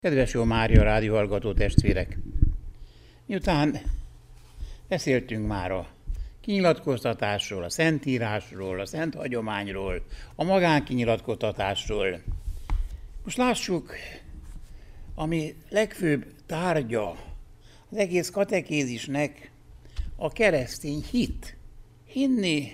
Kedves Jó Mária rádióhallgató testvérek! Miután beszéltünk már a kinyilatkoztatásról, a Szentírásról, a Szent Hagyományról, a magánkinyilatkoztatásról, most lássuk, ami legfőbb tárgya az egész katekézisnek a keresztény hit. Hinni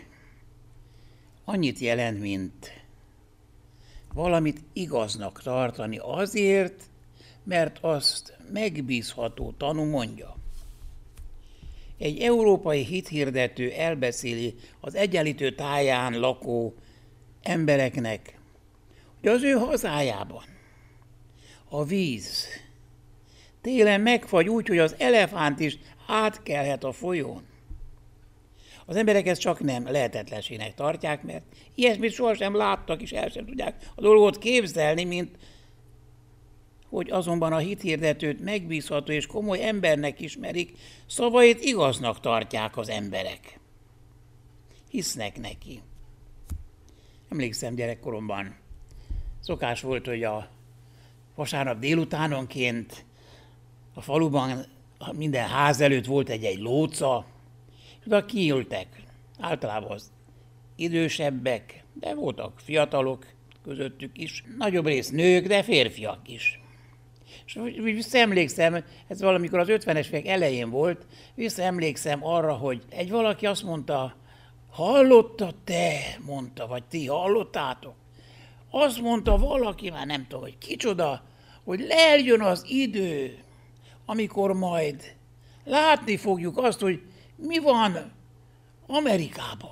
annyit jelent, mint valamit igaznak tartani azért, mert azt megbízható tanú mondja. Egy európai hithirdető elbeszéli az Egyenlítő táján lakó embereknek, hogy az ő hazájában a víz télen megfagy úgy, hogy az elefánt is átkelhet a folyón. Az emberek ezt csak nem lehetetlenségnek tartják, mert ilyesmit sohasem láttak, és el sem tudják a dolgot képzelni, mint hogy azonban a hithirdetőt megbízható és komoly embernek ismerik, szavait igaznak tartják az emberek. Hisznek neki. Emlékszem, gyerekkoromban szokás volt, hogy a vasárnap délutánonként a faluban minden ház előtt volt egy lóca, és oda kiültek. Általában az idősebbek, de voltak fiatalok közöttük is, nagyobb rész nők, de férfiak is. És visszaemlékszem, ez valamikor az 50-es évek elején volt, visszaemlékszem arra, hogy egy valaki azt mondta, hallottad te, mondta, vagy ti hallottátok? Azt mondta valaki, már nem tudom, hogy kicsoda, hogy eljön az idő, amikor majd látni fogjuk azt, hogy mi van Amerikában.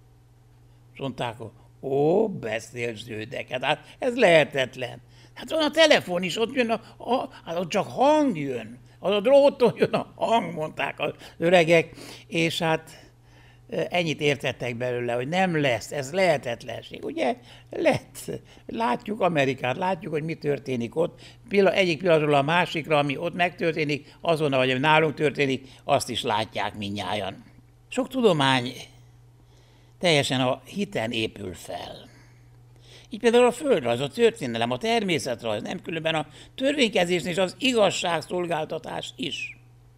És mondták, ó, beszélsz ződeket, hát ez lehetetlen. Hát van a telefon is, ott jön, hát ott csak hang jön. Az a dróton jön a hang, mondták az öregek, és hát ennyit értettek belőle, hogy nem lesz, ez lehetetlenség. Ugye lett. Látjuk Amerikát, látjuk, hogy mi történik ott. Egyik pillanatról a másikra, ami ott megtörténik, azonnal, vagy ami nálunk történik, azt is látják mindnyájan. Sok tudomány teljesen a hiten épül fel. Így például a földrajz, a történelem, a természetrajz, nem különben a törvénykezés és az igazságszolgáltatás is.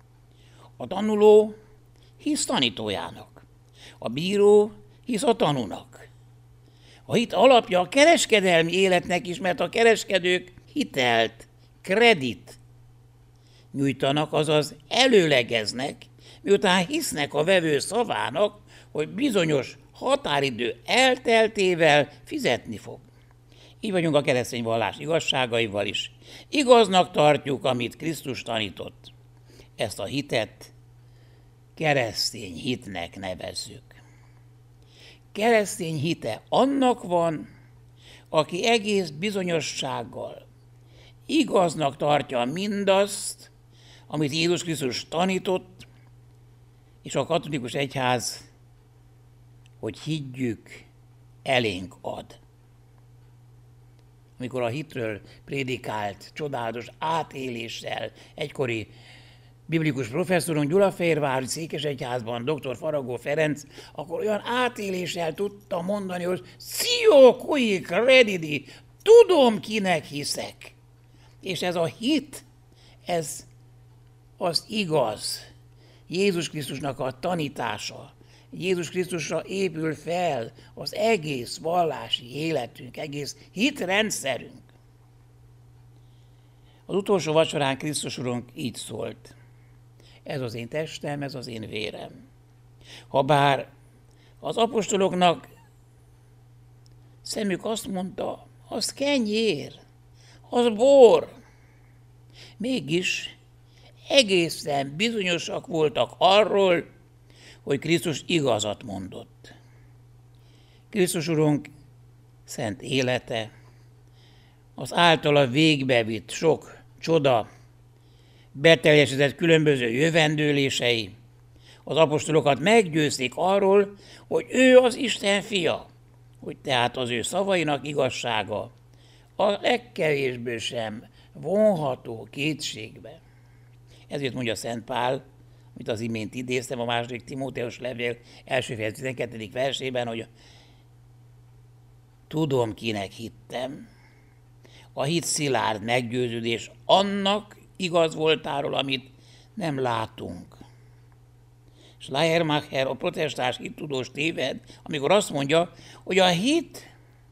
A tanuló hisz tanítójának, a bíró hisz a tanúnak. A hit alapja a kereskedelmi életnek is, mert a kereskedők hitelt, kredit nyújtanak, azaz előlegeznek, miután hisznek a vevő szavának, hogy bizonyos határidő elteltével fizetni fog. Így vagyunk a keresztény vallás igazságaival is. Igaznak tartjuk, amit Krisztus tanított. Ezt a hitet keresztény hitnek nevezzük. Keresztény hite annak van, aki egész bizonyossággal igaznak tartja mindazt, amit Jézus Krisztus tanított, és a katolikus egyház, hogy higgyük, elénk ad. Amikor a hitről prédikált csodálatos átéléssel egykori biblikus professzorunk Gyulafehérvári székesegyházban, dr. Faragó Ferenc, akkor olyan átéléssel tudta mondani, hogy Szio cui credidi, tudom, kinek hiszek. És ez a hit, ez az igaz, Jézus Krisztusnak a tanítása. Jézus Krisztusra épül fel az egész vallási életünk, egész hitrendszerünk. Az utolsó vacsorán Krisztus Urunk így szólt. Ez az én testem, ez az én vérem. Habár az apostoloknak szemük azt mondta, az kenyér, az bor. Mégis egészen bizonyosak voltak arról, hogy Krisztus igazat mondott. Krisztus Urunk szent élete, az általa végbevitt sok csoda, beteljesedett különböző jövendőlései, az apostolokat meggyőzték arról, hogy ő az Isten fia, hogy tehát az ő szavainak igazsága a legkevésbé sem vonható kétségbe. Ezért mondja Szent Pál, amit az imént idéztem a 2. Timóteus levél 1. fejezet 12. versében, hogy tudom, kinek hittem. a hit szilárd meggyőződés annak igaz voltáról, amit nem látunk. Schleiermacher, a protestáns hittudós téved, amikor azt mondja, hogy a hit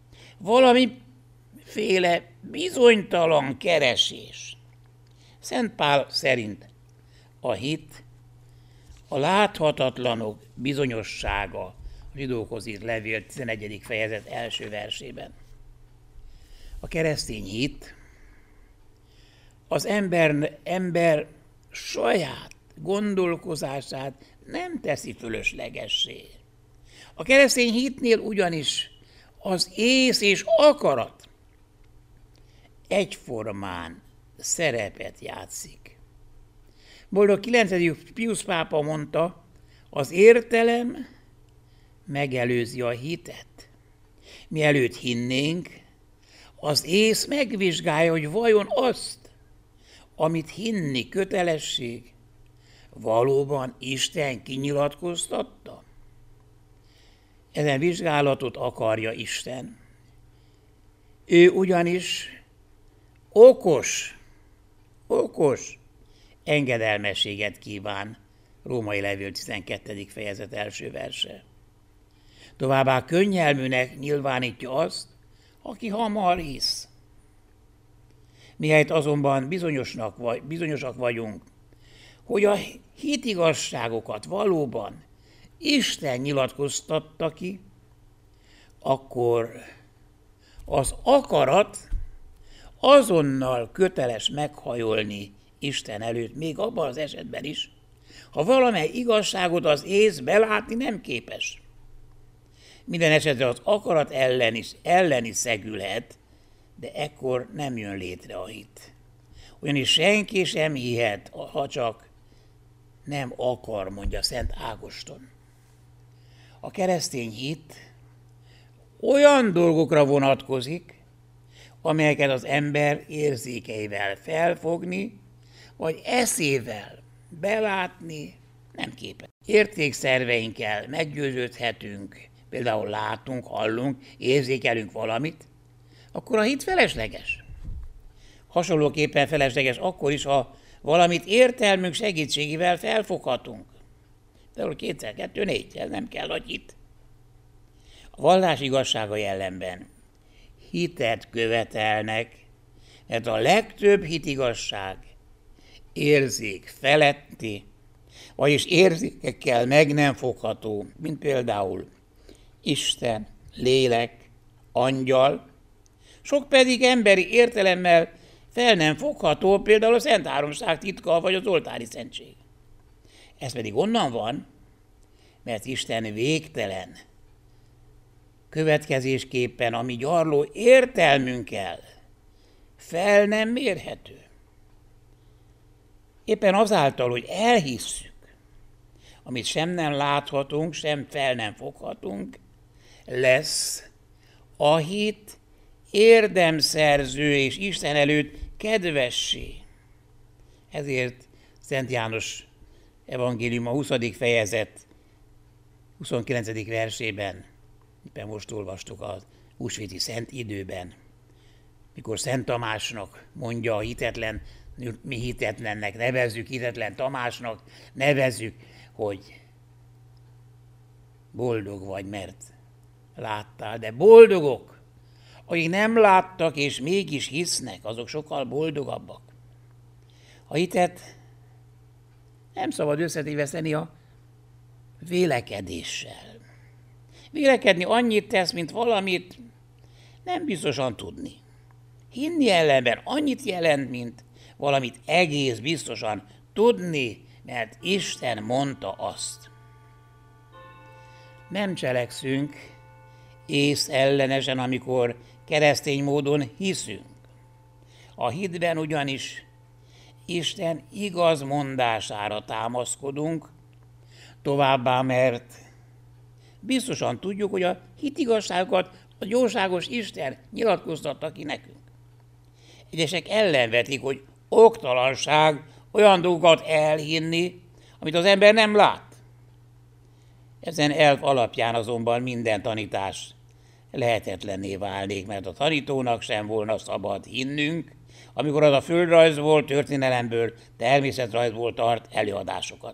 valamiféle bizonytalan keresés. Szent Pál szerint a hit a láthatatlanok bizonyossága, a zsidókhoz írt levél 11. fejezet első versében. A keresztény hit az ember saját gondolkozását nem teszi fölöslegessé. A keresztény hitnél ugyanis az ész és akarat egyformán szerepet játszik. Boldog 9. Piusz pápa mondta, az értelem megelőzi a hitet. Mielőtt hinnénk, az ész megvizsgálja, hogy vajon azt, amit hinni kötelesség, valóban Isten kinyilatkoztatta? Ezen vizsgálatot akarja Isten. Ő ugyanis okos engedelmességet kíván, Római levél 12. fejezet első verse. Továbbá könnyelműnek nyilvánítja azt, aki hamar hisz. Mihelyt azonban bizonyosak vagyunk, hogy a hitigazságokat valóban Isten nyilatkoztatta ki, akkor az akarat azonnal köteles meghajolni Isten előtt, még abban az esetben is, ha valamely igazságot az ész belátni nem képes. Minden esetre az akarat ellen is szegülhet, de ekkor nem jön létre a hit. Ugyanis senki sem hihet, ha csak nem akar, mondja Szent Ágoston. A keresztény hit olyan dolgokra vonatkozik, amelyeket az ember érzékeivel felfogni, vagy eszével belátni nem képes. Értékszerveinkkel meggyőződhetünk, például látunk, hallunk, érzékelünk valamit, akkor a hit felesleges. Hasonlóképpen felesleges akkor is, ha valamit értelmünk segítségével felfoghatunk. Például 2x2 4, ez nem kell nagy hit. A vallás igazsága ellenben hitet követelnek, mert a legtöbb hitigasság érzék feletti, vagyis érzékekkel meg nem fogható, mint például Isten, lélek, angyal, sok pedig emberi értelemmel fel nem fogható, például a Szent Háromság titka vagy az oltári szentség. Ez pedig onnan van, mert Isten végtelen, következésképpen a mi gyarló értelmünkkel fel nem mérhető. Éppen azáltal, hogy elhisszük, amit sem nem láthatunk, sem fel nem foghatunk, lesz a hit érdemszerző és Isten előtt kedvessé. Ezért Szent János evangélium a 20. fejezet 29. versében, éppen most olvastuk az húsvéti szent időben, mikor Szent Tamásnak mondja a hitetlen, mi hitetlennek nevezzük, hitetlen Tamásnak nevezzük, hogy boldog vagy, mert láttál, de boldogok, akik nem láttak és mégis hisznek, azok sokkal boldogabbak. A hitet nem szabad összetéveszteni a vélekedéssel. Vélekedni annyit tesz, mint valamit nem biztosan tudni. Hinni ellenben annyit jelent, mint valamit egész biztosan tudni, mert Isten mondta azt. Nem cselekszünk ész ellenesen, amikor keresztény módon hiszünk. A hitben ugyanis Isten igaz mondására támaszkodunk, továbbá, mert biztosan tudjuk, hogy a hitigazságokat a jóságos Isten nyilatkoztatta ki nekünk. Egyesek ellenvetik, hogy oktalanság olyan dolgokat elhinni, amit az ember nem lát. Ezen elv alapján azonban minden tanítás lehetetlenné válnék, mert a tanítónak sem volna szabad hinnünk, amikor az a földrajzból, történelemből, természetrajzból tart előadásokat.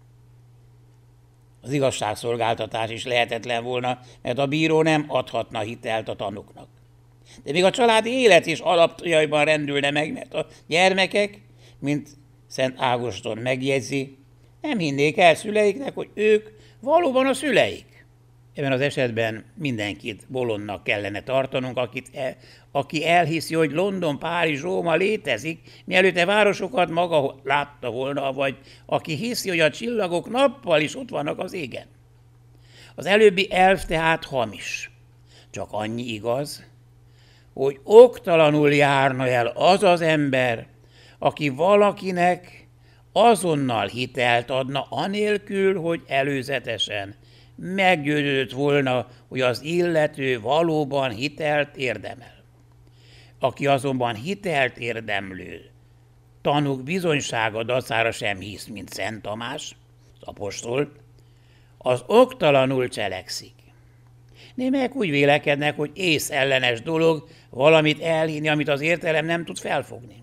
Az igazságszolgáltatás is lehetetlen volna, mert a bíró nem adhatna hitelt a tanúknak. De még a családi élet is alapjaiban rendülne meg, mert a gyermekek, mint Szent Ágoston megjegyzi, nem hinnék el szüleiknek, hogy ők valóban a szüleik. Ebben az esetben mindenkit bolondnak kellene tartanunk, aki elhiszi, hogy London, Párizs, Róma létezik, mielőtt a városokat maga látta volna, vagy aki hiszi, hogy a csillagok nappal is ott vannak az égen. Az előbbi elv tehát hamis. Csak annyi igaz, hogy oktalanul járna el az az ember, aki valakinek azonnal hitelt adna, anélkül, hogy előzetesen meggyőződött volna, hogy az illető valóban hitelt érdemel. Aki azonban hitelt érdemlő tanúk bizonysága dacára sem hisz, mint Szent Tamás, az apostol, az oktalanul cselekszik. Némelyek úgy vélekednek, hogy észellenes dolog valamit elhinni, amit az értelem nem tud felfogni.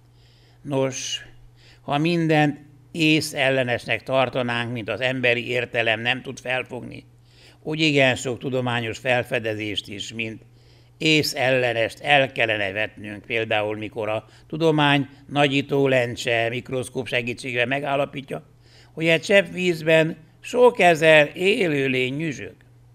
Nos, ha mindent észellenesnek tartanánk, mint az emberi értelem nem tud felfogni, úgy igen sok tudományos felfedezést is, mint észellenest el kellene vetnünk, például mikor a tudomány nagyító lencse mikroszkóp segítségével megállapítja, hogy egy csepp vízben sok ezer élőlény nyüzsög.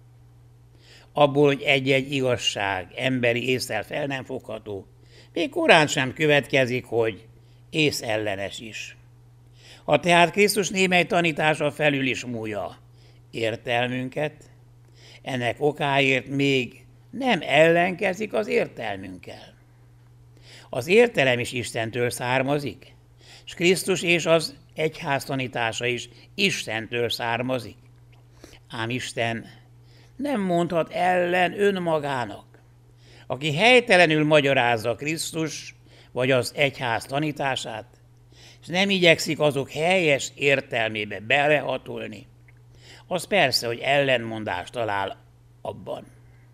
Abból, hogy egy-egy igazság emberi ésszel fel nem fogható, még korán sem következik, hogy észellenes is. Ha tehát Krisztus némely tanítása felül is múlja értelmünket, ennek okáért még nem ellenkezik az értelmünkkel. Az értelem is Istentől származik, és Krisztus és az egyház tanítása is Istentől származik. Ám Isten nem mondhat ellen önmagának. Aki helytelenül magyarázza Krisztus vagy az egyház tanítását, és nem igyekszik azok helyes értelmébe belehatolni, az persze, hogy ellenmondást talál abban.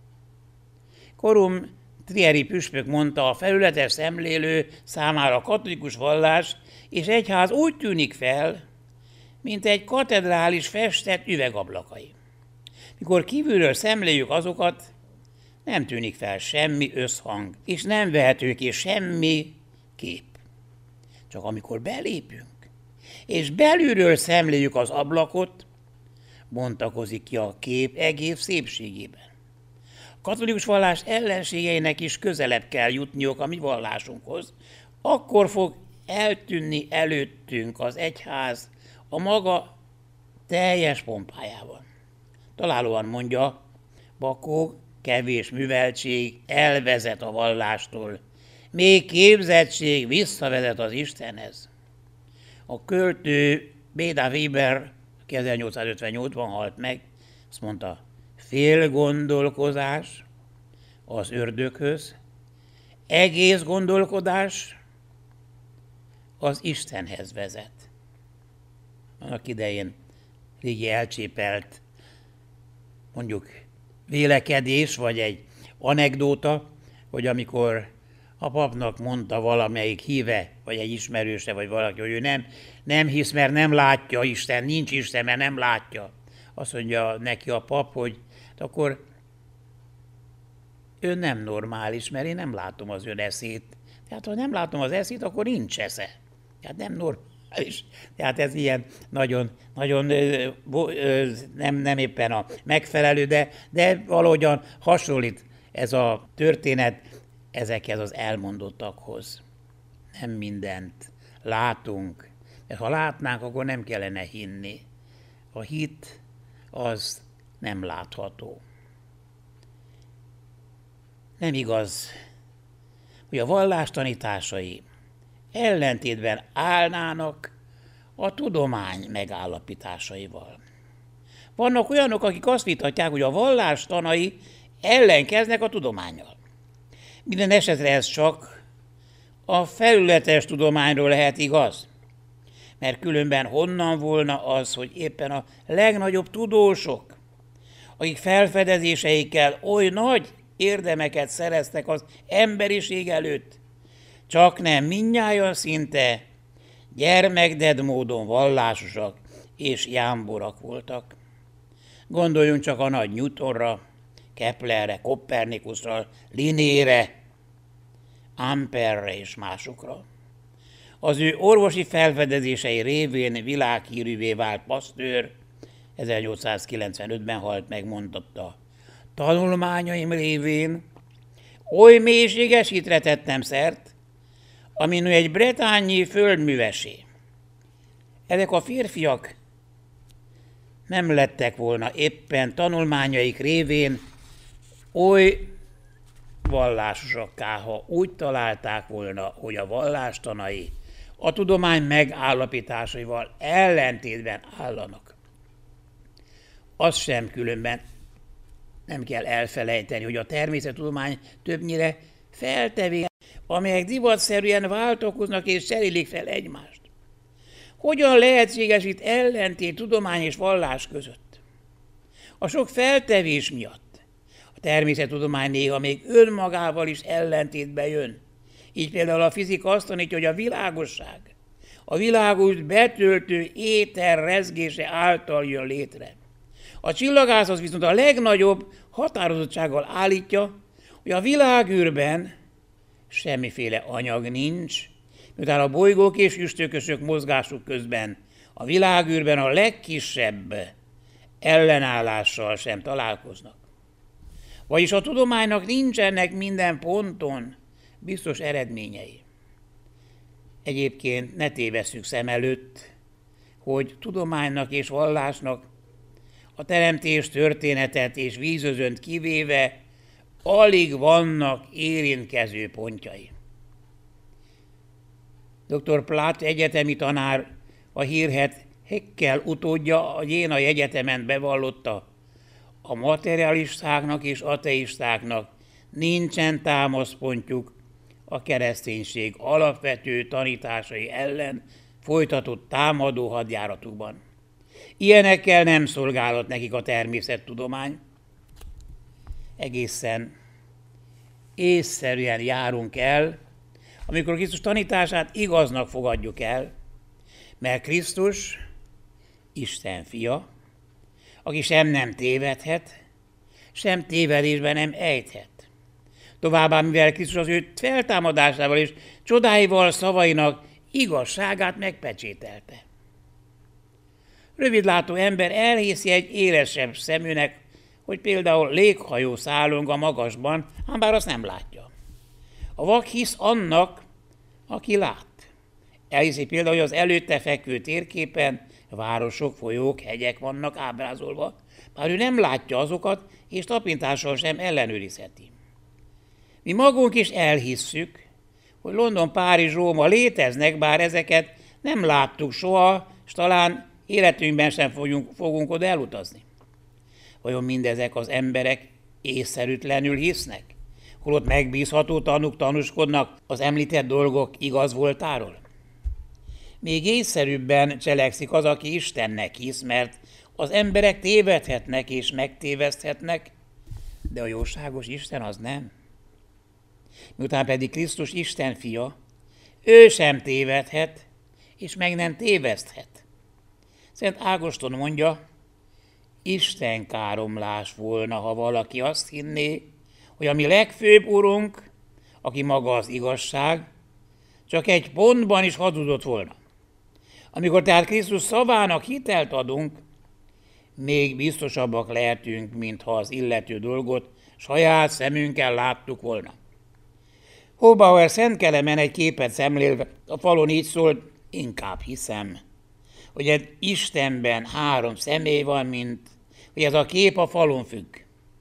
Korum trieri püspök mondta, a felületes szemlélő számára a katolikus vallás és egyház úgy tűnik fel, mint egy katedrális festett üvegablakai. Mikor kívülről szemléljük azokat, nem tűnik fel semmi összhang, és nem vehető ki semmi kép. Csak amikor belépünk, és belülről szemléljük az ablakot, bontakozik ki a kép egész szépségében. A katolikus vallás ellenségeinek is közelebb kell jutniuk a mi vallásunkhoz, akkor fog eltűnni előttünk az egyház a maga teljes pompájában. Találóan mondja Bakó, kevés műveltség elvezet a vallástól, még képzettség visszavezet az Istenhez. A költő Béda Weber, aki 1858-ban halt meg, azt mondta, fél gondolkozás az ördöghöz, egész gondolkodás az Istenhez vezet. Annak idején régi elcsépelt, mondjuk vélekedés, vagy egy anekdóta, hogy amikor a papnak mondta valamelyik híve, vagy egy ismerőse, vagy valaki, hogy ő nem hisz, mert nem látja Isten, nincs Isten, mert nem látja. Azt mondja neki a pap, hogy akkor ő nem normális, mert én nem látom az ön eszét. Tehát ha nem látom az eszét, akkor nincs esze. Tehát nem normális. Tehát ez ilyen nagyon nem éppen a megfelelő, de valahogyan hasonlít ez a történet ezekhez az elmondottakhoz. Nem mindent látunk, mert ha látnánk, akkor nem kellene hinni. A hit az nem látható. Nem igaz, hogy a vallás tanításai ellentétben állnának a tudomány megállapításaival. Vannak olyanok, akik azt vitatják, hogy a vallás tanai ellenkeznek a tudománnyal. Minden esetre ez csak a felületes tudományról lehet igaz, mert különben honnan volna az, hogy éppen a legnagyobb tudósok, akik felfedezéseikkel oly nagy érdemeket szereztek az emberiség előtt, csak nem mindnyájan szinte gyermekded módon vallásosak és jámborak voltak. Gondoljunk csak a nagy Newtonra, Keplerre, Koppernikusra, Linnére, Amperre és másokra. Az ő orvosi felfedezései révén világhírűvé vált Pasteur 1895-ben halt meg, mondotta: tanulmányaim révén oly mélységes hitre tettem szert, amin ő egy bretányi földművesé. Ezek a férfiak nem lettek volna éppen tanulmányaik révén oly vallásosakká, ha úgy találták volna, hogy a vallástanai a tudomány megállapításaival ellentétben állanak. Azt sem különben nem kell elfelejteni, hogy a természettudomány többnyire feltevés, amelyek divatszerűen váltakoznak és cserélik fel egymást. Hogyan lehetséges itt ellentét tudomány és vallás között? A sok feltevés miatt a természettudomány néha még önmagával is ellentétbe jön. Így például a fizika azt tanítja, hogy a világosság a világos betöltő éter rezgése által jön létre. A csillagászat viszont a legnagyobb határozottsággal állítja, hogy a világűrben semmiféle anyag nincs, miután a bolygók és üstökösök mozgásuk közben a világűrben a legkisebb ellenállással sem találkoznak. Vagyis a tudománynak nincsenek minden ponton biztos eredményei. Egyébként ne tévesszük szem előtt, hogy tudománynak és vallásnak a teremtés történetet és vízözönt kivéve alig vannak érintkező pontjai. Dr. Platt egyetemi tanár, a hírhedt Haeckel utódja a Jénai Egyetemen bevallotta: a materialistáknak és ateistáknak nincsen támaszpontjuk a kereszténység alapvető tanításai ellen folytatott támadó hadjáratukban. Ilyenekkel nem szolgálhat nekik a természettudomány. Egészen észszerűen járunk el, amikor Krisztus tanítását igaznak fogadjuk el, mert Krisztus Isten fia, aki sem nem tévedhet, sem tévedésben nem ejthet. Továbbá, mivel Krisztus az ő feltámadásával és csodáival szavainak igazságát megpecsételte. Rövidlátó ember elhiszi egy élesebb szeműnek, hogy például léghajó szállong a magasban, ám bár azt nem látja. A vak hisz annak, aki lát. Elhiszi például, hogy az előtte fekvő térképen városok, folyók, hegyek vannak ábrázolva, bár ő nem látja azokat, és tapintással sem ellenőrizheti. Mi magunk is elhisszük, hogy London, Párizs, Róma léteznek, bár ezeket nem láttuk soha, és talán életünkben sem fogunk oda elutazni. Vajon mindezek az emberek észszerűtlenül hisznek, holott megbízható tanúk tanúskodnak az említett dolgok igaz voltáról? Még észszerűbben cselekszik az, aki Istennek hisz, mert az emberek tévedhetnek és megtéveszthetnek, de a jóságos Isten az nem. Miután pedig Krisztus Isten fia, ő sem tévedhet, és meg nem téveszthet. Szent Ágoston mondja, Isten káromlás volna, ha valaki azt hinné, hogy a mi legfőbb urunk, aki maga az igazság, csak egy pontban is hazudott volna. Amikor tehát Krisztus szavának hitelt adunk, még biztosabbak lehetünk, mintha az illető dolgot saját szemünkkel láttuk volna. Hobauer Szent Kelemen egy képet szemlélve a falon így szólt: inkább hiszem, hogy egy Istenben 3 személy van, mint hogy ez a kép a falon függ.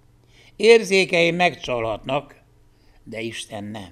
Érzékeim megcsalhatnak, de Isten nem.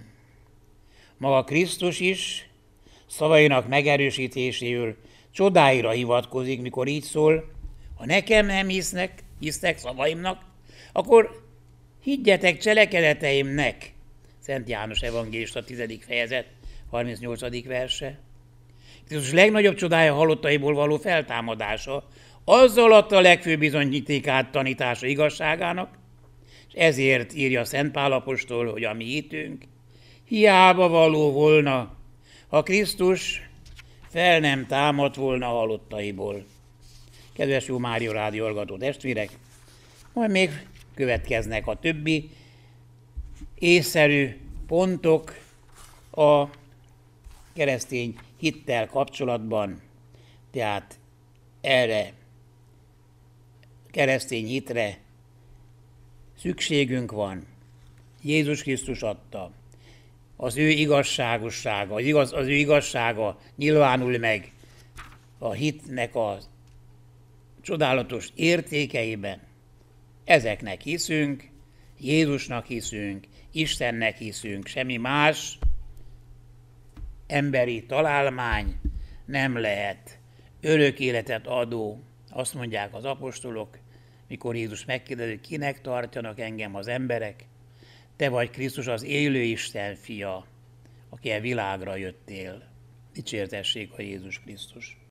Maga Krisztus is szavainak megerősítéséül csodáira hivatkozik, mikor így szól: ha nekem nem hisznek szavaimnak, akkor higgyetek cselekedeteimnek. Szent János evangélista 10. fejezet 38. verse. Krisztus legnagyobb csodája halottaiból való feltámadása, azzal adta a legfőbb bizonyítékát tanítása igazságának, és ezért írja Szent Pál apostol, hogy a mi hitünk hiába való volna, ha Krisztus fel nem támadt volna a halottaiból. Kedves Jó Mária Rádió hallgató testvérek, majd még következnek a többi észszerű pontok a keresztény hittel kapcsolatban, tehát erre keresztény hitre szükségünk van. Jézus Krisztus adta. Az ő igazságossága, az ő igazsága nyilvánul meg a hitnek a csodálatos értékeiben. Ezeknek hiszünk, Jézusnak hiszünk, Istennek hiszünk, semmi más emberi találmány nem lehet örök életet adó. Azt mondják az apostolok, mikor Jézus megkérdezi, kinek tartjanak engem az emberek, te vagy Krisztus, az élő Isten fia, aki a világra jöttél. Dicsértessék a Jézus Krisztus.